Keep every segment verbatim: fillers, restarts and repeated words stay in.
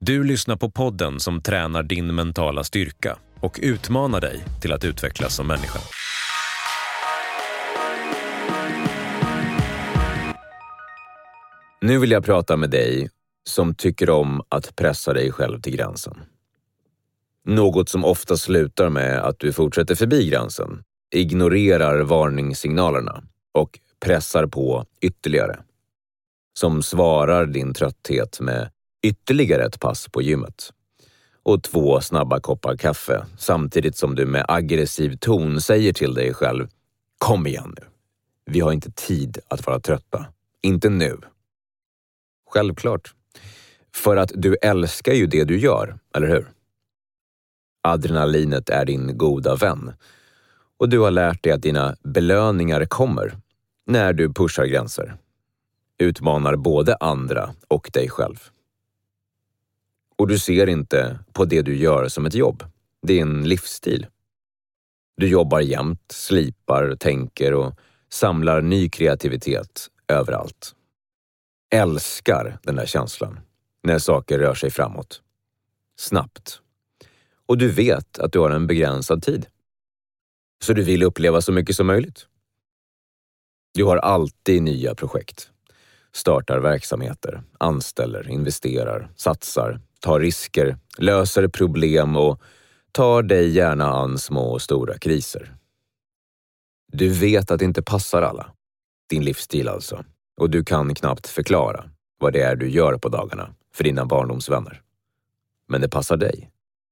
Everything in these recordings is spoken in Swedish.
Du lyssnar på podden som tränar din mentala styrka och utmanar dig till att utvecklas som människa. Nu vill jag prata med dig som tycker om att pressa dig själv till gränsen. Något som ofta slutar med att du fortsätter förbi gränsen, ignorerar varningssignalerna och pressar på ytterligare. Som svarar din trötthet med ytterligare ett pass på gymmet och två snabba koppar kaffe, samtidigt som du med aggressiv ton säger till dig själv: kom igen nu, vi har inte tid att vara trötta, inte nu. Självklart, för att du älskar ju det du gör, eller hur? Adrenalinet är din goda vän och du har lärt dig att dina belöningar kommer när du pushar gränser, utmanar både andra och dig själv. Och du ser inte på det du gör som ett jobb. Det är en livsstil. Du jobbar jämt, slipar, tänker och samlar ny kreativitet överallt. Älskar den där känslan när saker rör sig framåt. Snabbt. Och du vet att du har en begränsad tid. Så du vill uppleva så mycket som möjligt. Du har alltid nya projekt. Startar verksamheter, anställer, investerar, satsar, tar risker, löser problem och tar dig gärna an små och stora kriser. Du vet att det inte passar alla. Din livsstil alltså. Och du kan knappt förklara vad det är du gör på dagarna för dina barndomsvänner. Men det passar dig.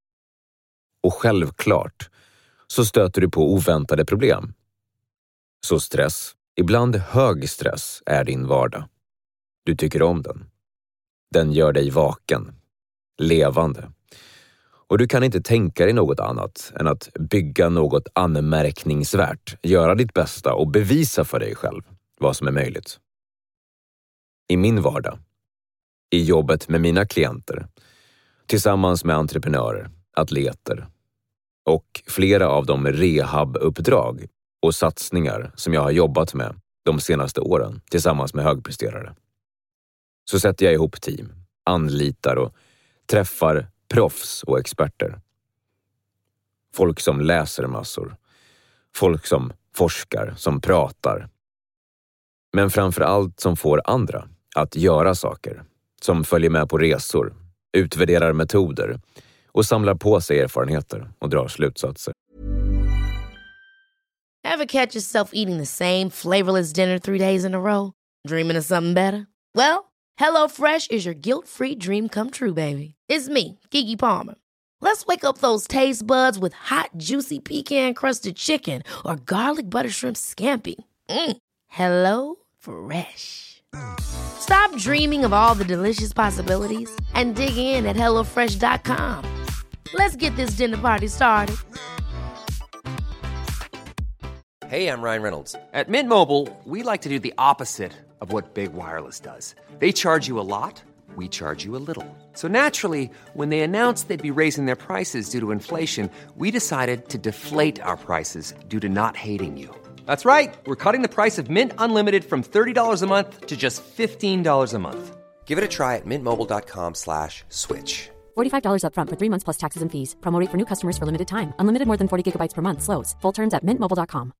Och självklart så stöter du på oväntade problem. Så stress, ibland hög stress, är din vardag. Du tycker om den. Den gör dig vaken, levande. Och du kan inte tänka dig något annat än att bygga något anmärkningsvärt, göra ditt bästa och bevisa för dig själv vad som är möjligt. I min vardag, i jobbet med mina klienter, tillsammans med entreprenörer, atleter och flera av de rehabuppdrag och satsningar som jag har jobbat med de senaste åren tillsammans med högpresterare. Så sätter jag ihop team, anlitar och träffar proffs och experter. Folk som läser massor. Folk som forskar, som pratar. Men framförallt som får andra att göra saker. Som följer med på resor, utvärderar metoder och samlar på sig erfarenheter och drar slutsatser. Ever catch yourself eating the same flavorless dinner three days in a row? Dreaming of something better? Well, HelloFresh is your guilt-free dream come true, baby. It's me, Keke Palmer. Let's wake up those taste buds with hot, juicy pecan-crusted chicken or garlic butter shrimp scampi. Mm. Hello Fresh. Stop dreaming of all the delicious possibilities and dig in at hello fresh dot com. Let's get this dinner party started. Hey, I'm Ryan Reynolds. At Mint Mobile, we like to do the opposite of what Big Wireless does. They charge you a lot, we charge you a little. So naturally, when they announced they'd be raising their prices due to inflation, we decided to deflate our prices due to not hating you. That's right. We're cutting the price of Mint Unlimited from thirty dollars a month to just fifteen dollars a month. Give it a try at mintmobile.com slash switch. forty-five dollars up front for three months plus taxes and fees. Promo rate for new customers for limited time. Unlimited more than forty gigabytes per month slows. Full terms at mint mobile dot com.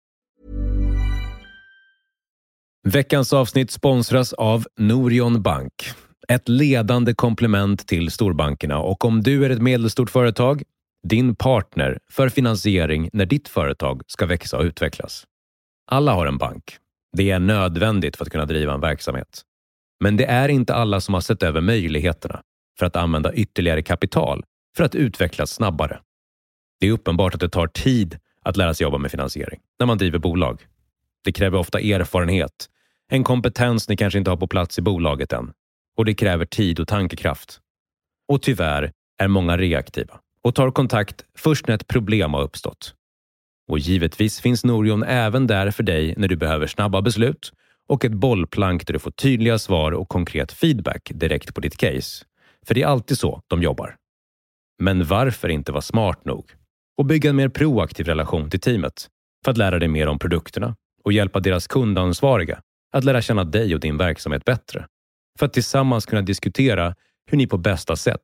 Veckans avsnitt sponsras av Norion Bank. Ett ledande komplement till storbankerna, och om du är ett medelstort företag, din partner för finansiering när ditt företag ska växa och utvecklas. Alla har en bank. Det är nödvändigt för att kunna driva en verksamhet. Men det är inte alla som har sett över möjligheterna för att använda ytterligare kapital för att utvecklas snabbare. Det är uppenbart att det tar tid att lära sig jobba med finansiering när man driver bolag. Det kräver ofta erfarenhet, en kompetens ni kanske inte har på plats i bolaget än. Och det kräver tid och tankekraft. Och tyvärr är många reaktiva och tar kontakt först när ett problem har uppstått. Och givetvis finns Norion även där för dig när du behöver snabba beslut och ett bollplank där du får tydliga svar och konkret feedback direkt på ditt case. För det är alltid så de jobbar. Men varför inte vara smart nog och bygga en mer proaktiv relation till teamet för att lära dig mer om produkterna och hjälpa deras kundansvariga att lära känna dig och din verksamhet bättre, för att tillsammans kunna diskutera hur ni på bästa sätt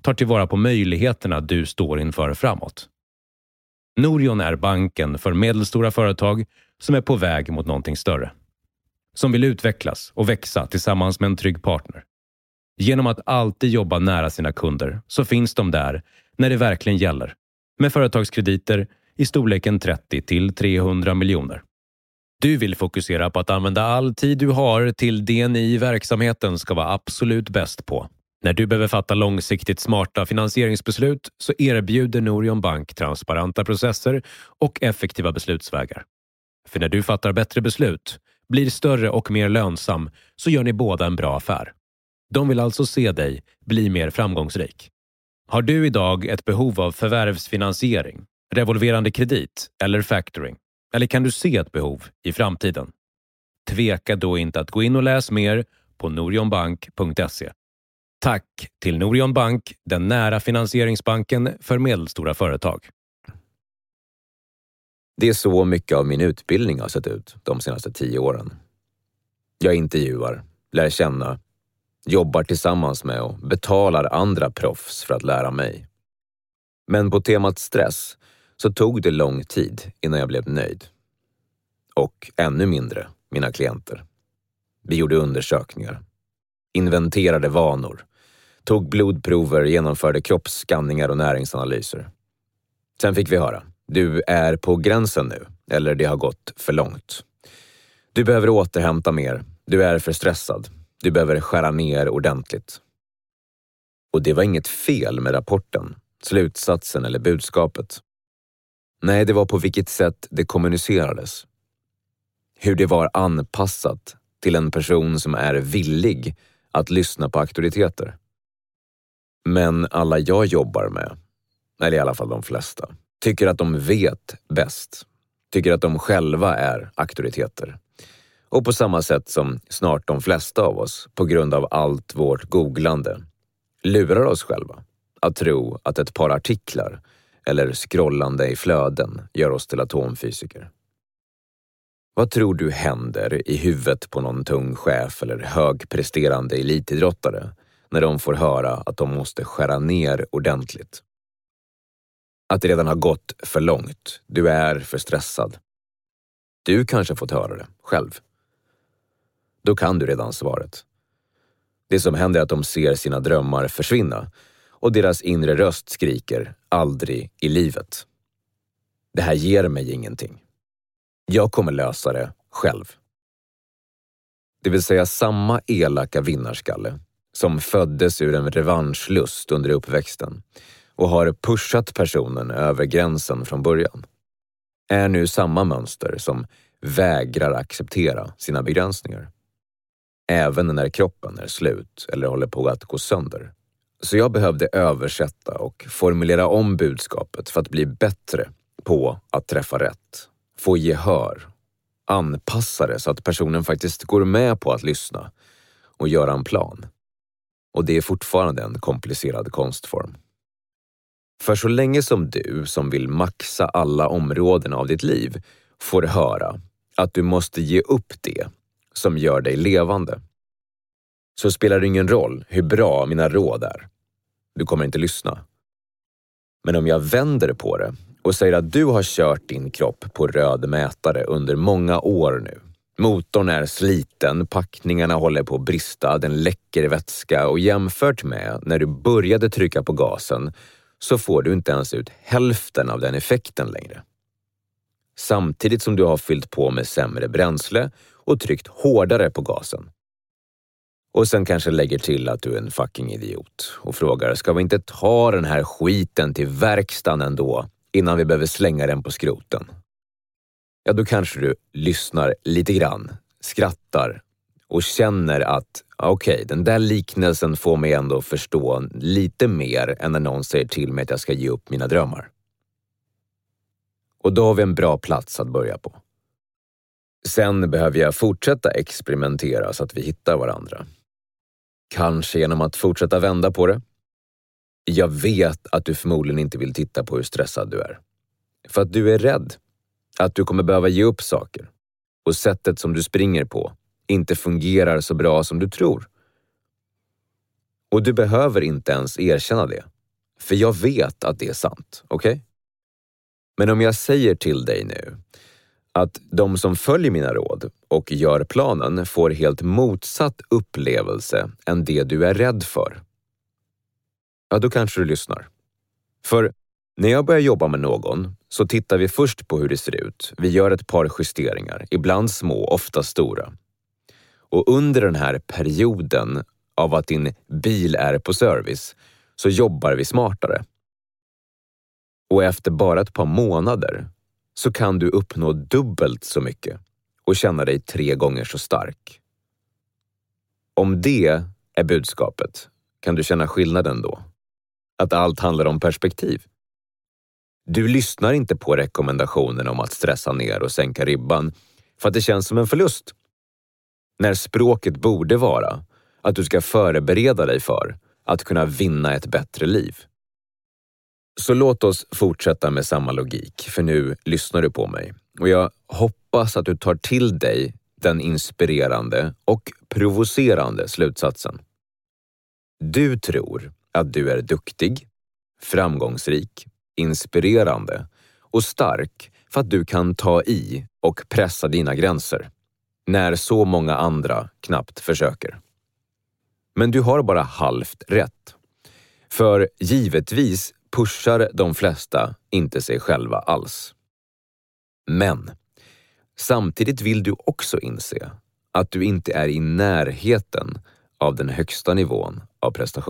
tar tillvara på möjligheterna du står inför framåt. Norion är banken för medelstora företag som är på väg mot någonting större. Som vill utvecklas och växa tillsammans med en trygg partner. Genom att alltid jobba nära sina kunder så finns de där när det verkligen gäller. Med företagskrediter i storleken trettio till trehundra miljoner. Du vill fokusera på att använda all tid du har till det ni i verksamheten ska vara absolut bäst på. När du behöver fatta långsiktigt smarta finansieringsbeslut så erbjuder Norion Bank transparenta processer och effektiva beslutsvägar. För när du fattar bättre beslut, blir större och mer lönsam, så gör ni båda en bra affär. De vill alltså se dig bli mer framgångsrik. Har du idag ett behov av förvärvsfinansiering, revolverande kredit eller factoring? Eller kan du se ett behov i framtiden? Tveka då inte att gå in och läs mer på norionbank punkt se. Tack till Norion Bank, den nära finansieringsbanken för medelstora företag. Det är så mycket av min utbildning har sett ut de senaste tio åren. Jag intervjuar, lär känna, jobbar tillsammans med och betalar andra proffs för att lära mig. Men på temat stress så tog det lång tid innan jag blev nöjd. Och ännu mindre mina klienter. Vi gjorde undersökningar, inventerade vanor, tog blodprover, genomförde kroppsskanningar och näringsanalyser. Sen fick vi höra, du är på gränsen nu, eller det har gått för långt. Du behöver återhämta mer, du är för stressad, du behöver skära ner ordentligt. Och det var inget fel med rapporten, slutsatsen eller budskapet. Nej, det var på vilket sätt det kommunicerades. Hur det var anpassat till en person som är villig att lyssna på auktoriteter. Men alla jag jobbar med, eller i alla fall de flesta, tycker att de vet bäst. Tycker att de själva är auktoriteter. Och på samma sätt som snart de flesta av oss, på grund av allt vårt googlande, lurar oss själva att tro att ett par artiklar eller scrollande i flöden gör oss till atomfysiker. Vad tror du händer i huvudet på någon tung chef eller högpresterande elitidrottare när de får höra att de måste skära ner ordentligt? Att det redan har gått för långt. Du är för stressad. Du kanske fått höra det själv. Då kan du redan svaret. Det som händer är att de ser sina drömmar försvinna och deras inre röst skriker aldrig i livet. Det här ger mig ingenting. Jag kommer lösa det själv. Det vill säga samma elaka vinnarskalle som föddes ur en revanschlust under uppväxten och har pushat personen över gränsen från början, är nu samma mönster som vägrar acceptera sina begränsningar. Även när kroppen är slut eller håller på att gå sönder. Så jag behövde översätta och formulera om budskapet för att bli bättre på att träffa rätt. Få gehör. Anpassa det så att personen faktiskt går med på att lyssna och göra en plan. Och det är fortfarande en komplicerad konstform. För så länge som du som vill maxa alla områden av ditt liv får höra att du måste ge upp det som gör dig levande, så spelar det ingen roll hur bra mina råd är. Du kommer inte lyssna. Men om jag vänder på det och säger att du har kört din kropp på röd mätare under många år nu. Motorn är sliten, packningarna håller på att brista, den läcker vätska och jämfört med när du började trycka på gasen så får du inte ens ut hälften av den effekten längre. Samtidigt som du har fyllt på med sämre bränsle och tryckt hårdare på gasen. Och sen kanske lägger till att du är en fucking idiot och frågar, ska vi inte ta den här skiten till verkstaden ändå innan vi behöver slänga den på skroten? Ja, då kanske du lyssnar lite grann, skrattar och känner att okej, okay, den där liknelsen får mig ändå förstå lite mer än när någon säger till mig att jag ska ge upp mina drömmar. Och då har vi en bra plats att börja på. Sen behöver jag fortsätta experimentera så att vi hittar varandra. Kanske genom att fortsätta vända på det. Jag vet att du förmodligen inte vill titta på hur stressad du är. För att du är rädd att du kommer behöva ge upp saker. Och sättet som du springer på inte fungerar så bra som du tror. Och du behöver inte ens erkänna det för jag vet att det är sant, okej? Okay? Men om jag säger till dig nu att de som följer mina råd och gör planen får helt motsatt upplevelse än det du är rädd för, ja, då kanske du lyssnar. För när jag börjar jobba med någon så tittar vi först på hur det ser ut. Vi gör ett par justeringar, ibland små, ofta stora. Och under den här perioden av att din bil är på service så jobbar vi smartare. Och efter bara ett par månader så kan du uppnå dubbelt så mycket och känna dig tre gånger så stark. Om det är budskapet, kan du känna skillnaden då? Att allt handlar om perspektiv. Du lyssnar inte på rekommendationen om att stressa ner och sänka ribban för att det känns som en förlust. När språket borde vara att du ska förbereda dig för att kunna vinna ett bättre liv. Så låt oss fortsätta med samma logik, för nu lyssnar du på mig. Och jag hoppas att du tar till dig den inspirerande och provocerande slutsatsen. Du tror att du är duktig, framgångsrik, inspirerande och stark för att du kan ta i och pressa dina gränser, när så många andra knappt försöker. Men du har bara halvt rätt. För givetvis pushar de flesta inte sig själva alls. Men samtidigt vill du också inse att du inte är i närheten av den högsta nivån av prestation.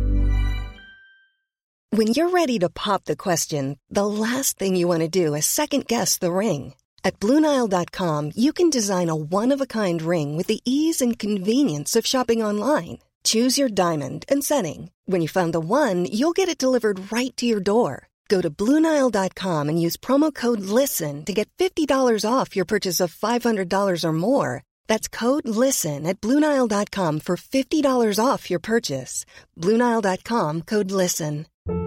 When you're ready to pop the question, the last thing you want to do is second guess the ring. At Blue Nile dot com, you can design a one-of-a-kind ring with the ease and convenience of shopping online. Choose your diamond and setting. When you find the one, you'll get it delivered right to your door. Go to Blue Nile dot com and use promo code LISTEN to get fifty dollars off your purchase of five hundred dollars or more. That's code LISTEN at Blue Nile dot com for fifty dollars off your purchase. Blue Nile dot com, code LISTEN.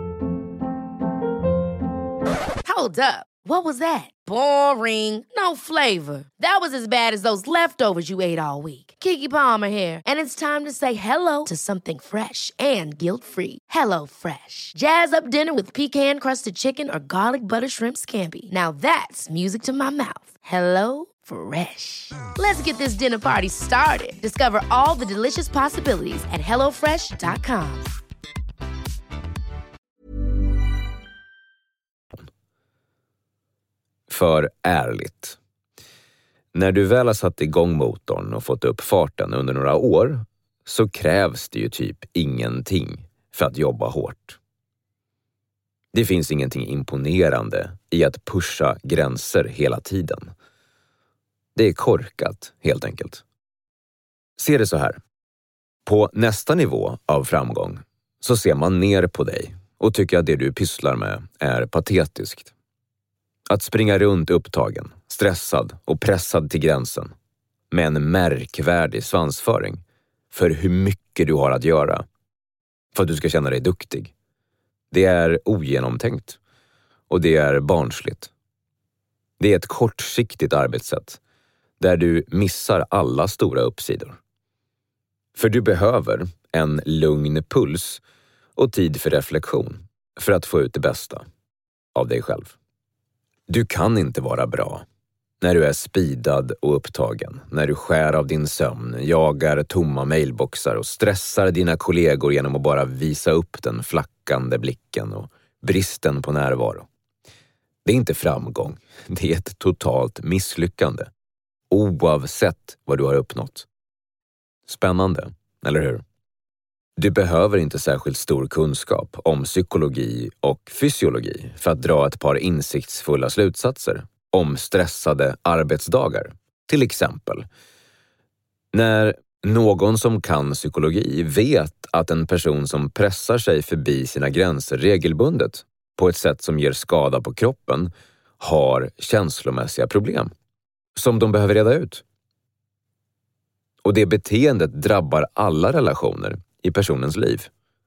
Hold up. What was that? Boring. No flavor. That was as bad as those leftovers you ate all week. Keke Palmer here, and it's time to say hello to something fresh and guilt-free. Hello Fresh. Jazz up dinner with pecan-crusted chicken or garlic butter shrimp scampi. Now that's music to my mouth. Hello Fresh. Let's get this dinner party started. Discover all the delicious possibilities at hello fresh dot com. För ärligt. När du väl har satt igång motorn och fått upp farten under några år så krävs det ju typ ingenting för att jobba hårt. Det finns ingenting imponerande i att pusha gränser hela tiden. Det är korkat, helt enkelt. Se det så här. På nästa nivå av framgång så ser man ner på dig och tycker att det du pysslar med är patetiskt. Att springa runt upptagen, stressad och pressad till gränsen med en märkvärdig svansföring för hur mycket du har att göra för att du ska känna dig duktig. Det är ogenomtänkt och det är barnsligt. Det är ett kortsiktigt arbetssätt där du missar alla stora uppsidor. För du behöver en lugn puls och tid för reflektion för att få ut det bästa av dig själv. Du kan inte vara bra när du är speedad och upptagen, när du skär av din sömn, jagar tomma mailboxar och stressar dina kollegor genom att bara visa upp den flackande blicken och bristen på närvaro. Det är inte framgång, det är ett totalt misslyckande, oavsett vad du har uppnått. Spännande, eller hur? Du behöver inte särskilt stor kunskap om psykologi och fysiologi för att dra ett par insiktsfulla slutsatser om stressade arbetsdagar. Till exempel, när någon som kan psykologi vet att en person som pressar sig förbi sina gränser regelbundet på ett sätt som ger skada på kroppen har känslomässiga problem som de behöver reda ut. Och det beteendet drabbar alla relationer i personens liv.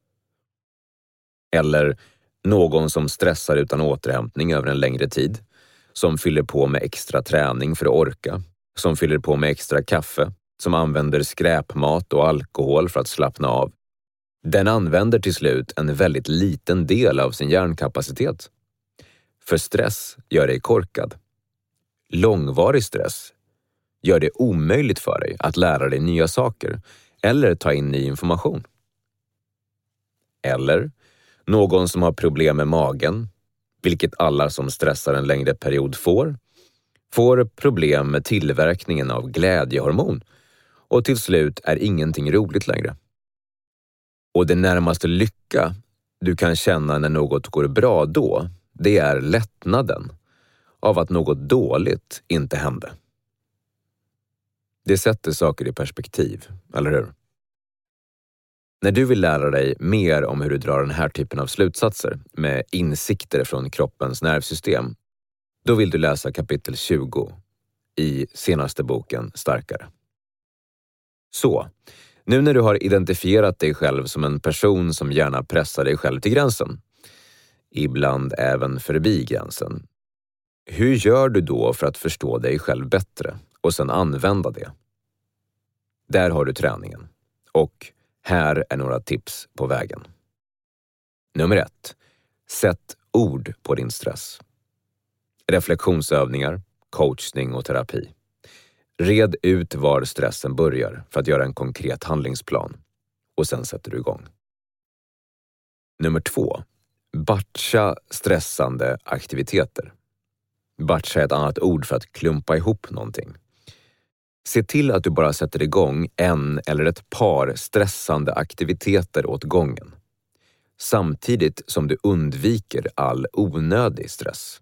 Eller någon som stressar utan återhämtning över en längre tid, som fyller på med extra träning för att orka, som fyller på med extra kaffe, som använder skräpmat och alkohol för att slappna av. Den använder till slut en väldigt liten del av sin hjärnkapacitet. För stress gör dig korkad. Långvarig stress gör det omöjligt för dig att lära dig nya saker eller ta in ny information. Eller någon som har problem med magen, vilket alla som stressar en längre period får, får problem med tillverkningen av glädjehormon och till slut är ingenting roligt längre. Och det närmaste lycka du kan känna när något går bra då, det är lättnaden av att något dåligt inte hände. Det sätter saker i perspektiv, eller hur? När du vill lära dig mer om hur du drar den här typen av slutsatser med insikter från kroppens nervsystem, då vill du läsa kapitel tjugo i senaste boken Starkare. Så, nu när du har identifierat dig själv som en person som gärna pressar dig själv till gränsen, ibland även förbi gränsen, hur gör du då för att förstå dig själv bättre och sedan använda det? Där har du träningen. Och här är några tips på vägen. Nummer ett. Sätt ord på din stress. Reflektionsövningar, coachning och terapi. Red ut var stressen börjar för att göra en konkret handlingsplan. Och sen sätter du igång. Nummer två. Batcha stressande aktiviteter. Batcha är ett annat ord för att klumpa ihop någonting. Se till att du bara sätter igång en eller ett par stressande aktiviteter åt gången. Samtidigt som du undviker all onödig stress.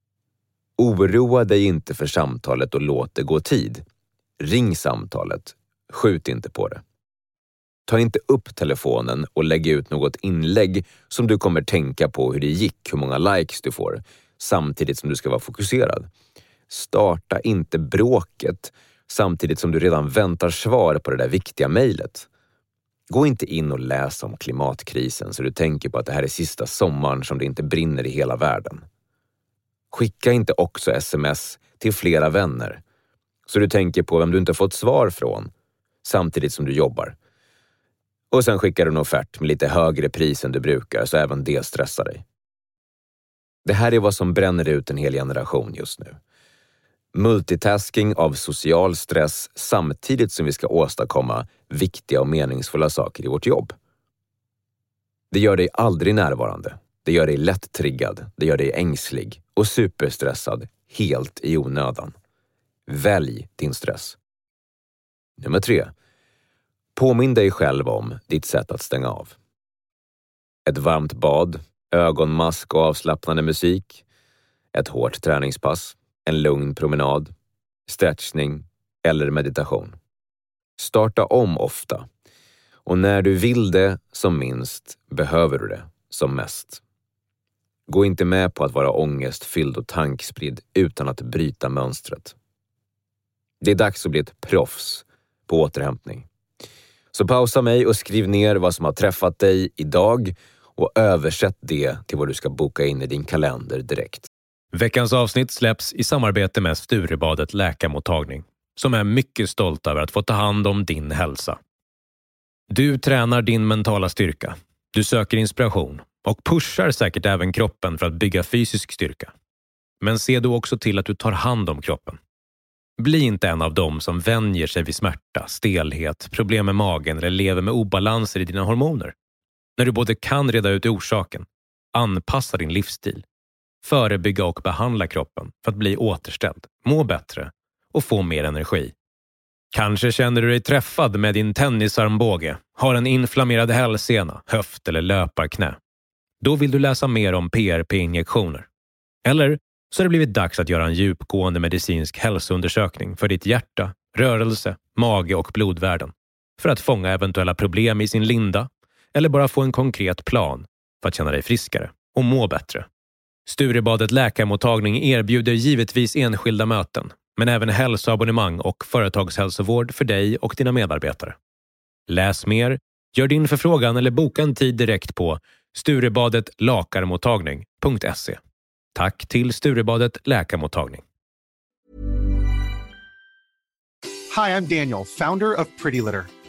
Oroa dig inte för samtalet och låt det gå tid. Ring samtalet. Skjut inte på det. Ta inte upp telefonen och lägg ut något inlägg som du kommer tänka på hur det gick, hur många likes du får, samtidigt som du ska vara fokuserad. Starta inte bråket samtidigt som du redan väntar svar på det där viktiga mejlet. Gå inte in och läs om klimatkrisen så du tänker på att det här är sista sommaren som det inte brinner i hela världen. Skicka inte också sms till flera vänner så du tänker på vem du inte fått svar från samtidigt som du jobbar. Och sen skickar du en offert med lite högre pris än du brukar så även det stressar dig. Det här är vad som bränner ut en hel generation just nu. Multitasking av social stress samtidigt som vi ska åstadkomma viktiga och meningsfulla saker i vårt jobb. Det gör dig aldrig närvarande. Det gör dig lätt triggad. Det gör dig ängslig och superstressad helt i onödan. Välj din stress. Nummer tre. Påminn dig själv om ditt sätt att stänga av. Ett varmt bad, ögonmask och avslappnande musik, ett hårt träningspass, en lugn promenad, stretchning eller meditation. Starta om ofta. Och när du vill det som minst behöver du det som mest. Gå inte med på att vara ångestfylld och tankspridd utan att bryta mönstret. Det är dags att bli ett proffs på återhämtning. Så pausa mig och skriv ner vad som har träffat dig idag och översätt det till vad du ska boka in i din kalender direkt. Veckans avsnitt släpps i samarbete med Sturebadet läkarmottagning, som är mycket stolt över att få ta hand om din hälsa. Du tränar din mentala styrka, du söker inspiration och pushar säkert även kroppen för att bygga fysisk styrka. Men se då också till att du tar hand om kroppen. Bli inte en av dem som vänjer sig vid smärta, stelhet, problem med magen eller lever med obalanser i dina hormoner. När du både kan reda ut orsaken, anpassa din livsstil, förebygga och behandla kroppen för att bli återställd, må bättre och få mer energi. Kanske känner du dig träffad med din tennisarmbåge, har en inflammerad hälsena, höft eller löparknä. Då vill du läsa mer om P R P-injektioner. Eller så har det blivit dags att göra en djupgående medicinsk hälsoundersökning för ditt hjärta, rörelse, mage och blodvärden för att fånga eventuella problem i sin linda eller bara få en konkret plan för att känna dig friskare och må bättre. Sturebadet läkarmottagning erbjuder givetvis enskilda möten, men även hälsoabonnemang och företagshälsovård för dig och dina medarbetare. Läs mer, gör din förfrågan eller boka en tid direkt på sturebadet lakarmottagning punkt se. Tack till Sturebadet läkarmottagning. Hi, I'm Daniel, founder of Pretty Litter.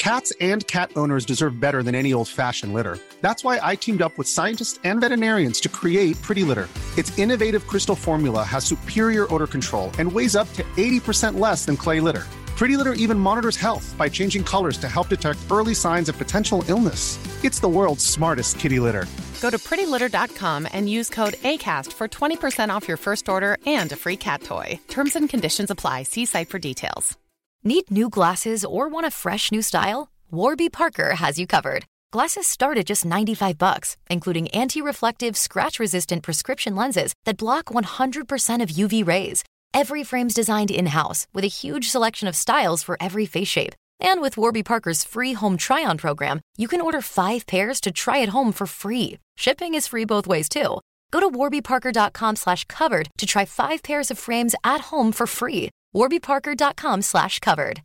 Cats and cat owners deserve better than any old-fashioned litter. That's why I teamed up with scientists and veterinarians to create Pretty Litter. Its innovative crystal formula has superior odor control and weighs up to eighty percent less than clay litter. Pretty Litter even monitors health by changing colors to help detect early signs of potential illness. It's the world's smartest kitty litter. Go to pretty litter dot com and use code ACAST for twenty percent off your first order and a free cat toy. Terms and conditions apply. See site for details. Need new glasses or want a fresh new style? Warby Parker has you covered. Glasses start at just ninety-five bucks, including anti-reflective, scratch-resistant prescription lenses that block one hundred percent of U V rays. Every frame's designed in-house with a huge selection of styles for every face shape. And with Warby Parker's free home try-on program, you can order five pairs to try at home for free. Shipping is free both ways too. Go to warby parker dot com slash covered to try five pairs of frames at home for free. warby parker dot com slash covered.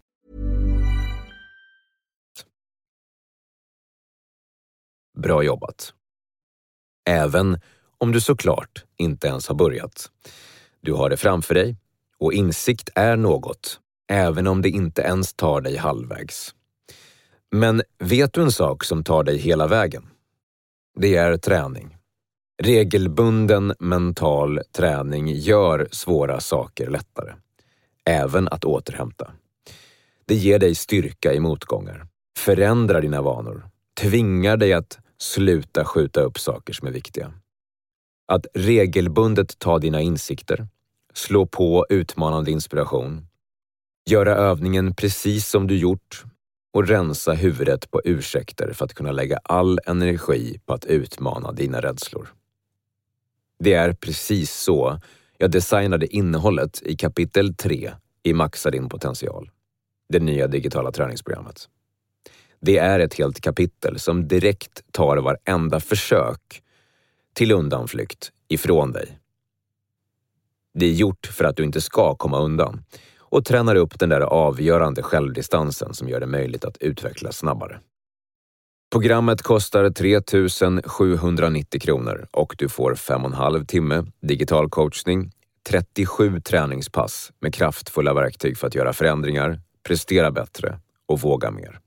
Bra jobbat. Även om du såklart inte ens har börjat. Du har det framför dig och insikt är något, även om det inte ens tar dig halvvägs. Men vet du en sak som tar dig hela vägen? Det är träning. Regelbunden mental träning gör svåra saker lättare. Även att återhämta. Det ger dig styrka i motgångar. Förändrar dina vanor. Tvingar dig att sluta skjuta upp saker som är viktiga. Att regelbundet ta dina insikter. Slå på utmanande inspiration. Göra övningen precis som du gjort. Och rensa huvudet på ursäkter för att kunna lägga all energi på att utmana dina rädslor. Det är precis så jag designade innehållet i kapitel tre i Maxa din potential. Det nya digitala träningsprogrammet. Det är ett helt kapitel som direkt tar varenda försök till undanflykt ifrån dig. Det är gjort för att du inte ska komma undan och tränar upp den där avgörande självdistansen som gör det möjligt att utvecklas snabbare. Programmet kostar tre tusen sjuhundranittio kronor och du får fem och en halv timme digital coachning, trettiosju träningspass med kraftfulla verktyg för att göra förändringar, prestera bättre och våga mer.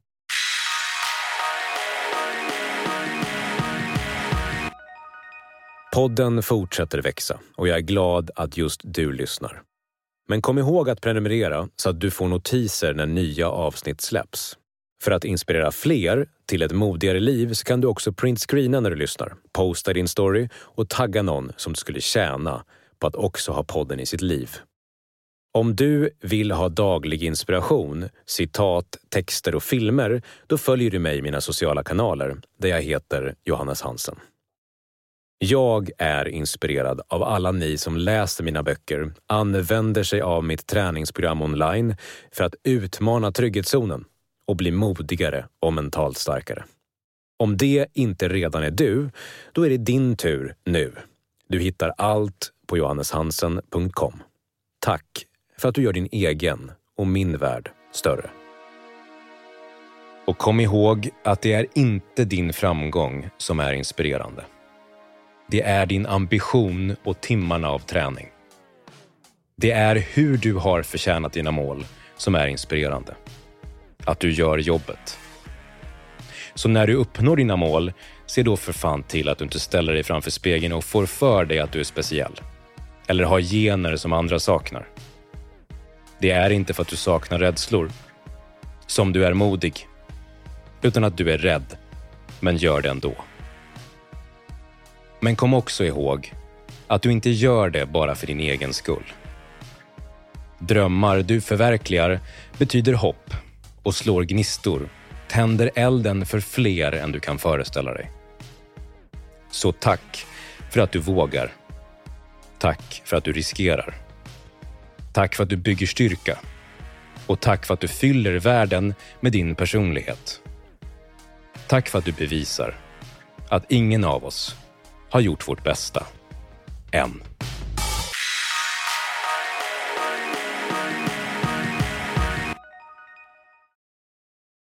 Podden fortsätter växa och jag är glad att just du lyssnar. Men kom ihåg att prenumerera så att du får notiser när nya avsnitt släpps. För att inspirera fler till ett modigare liv så kan du också printscreena när du lyssnar, posta din story och tagga någon som skulle tjäna på att också ha podden i sitt liv. Om du vill ha daglig inspiration, citat, texter och filmer, då följer du mig i mina sociala kanaler där jag heter Johannes Hansen. Jag är inspirerad av alla ni som läser mina böcker, använder sig av mitt träningsprogram online för att utmana trygghetszonen och bli modigare och mentalt starkare. Om det inte redan är du, då är det din tur nu. Du hittar allt på johannes hansen punkt com. Tack för att du gör din egen och min värld större. Och kom ihåg att det är inte din framgång som är inspirerande. Det är din ambition och timmarna av träning. Det är hur du har förtjänat dina mål som är inspirerande. Att du gör jobbet. Så när du uppnår dina mål, se då för fan till att du inte ställer dig framför spegeln och får för dig att du är speciell. Eller har gener som andra saknar. Det är inte för att du saknar rädslor som du är modig, utan att du är rädd, men gör det ändå. Men kom också ihåg att du inte gör det bara för din egen skull. Drömmar du förverkligar betyder hopp och slår gnistor, tänder elden för fler än du kan föreställa dig. Så tack för att du vågar. Tack för att du riskerar. Tack för att du bygger styrka. Och tack för att du fyller världen med din personlighet. Tack för att du bevisar att ingen av oss har gjort vårt bästa. Än.